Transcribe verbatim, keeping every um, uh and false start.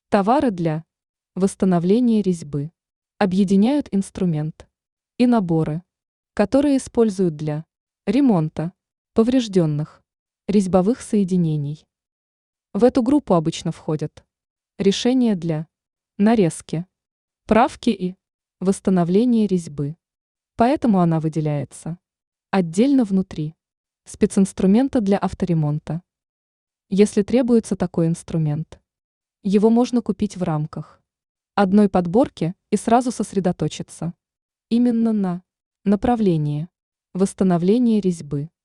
Товары для восстановления резьбы объединяют инструмент и наборы, которые используют для ремонта поврежденных резьбовых соединений. В эту группу обычно входят решения для нарезки, правки и восстановления резьбы. Поэтому она выделяется отдельно внутри специнструмента для авторемонта. Если требуется такой инструмент, его можно купить в рамках одной подборки и сразу сосредоточиться именно на направлении восстановления резьбы.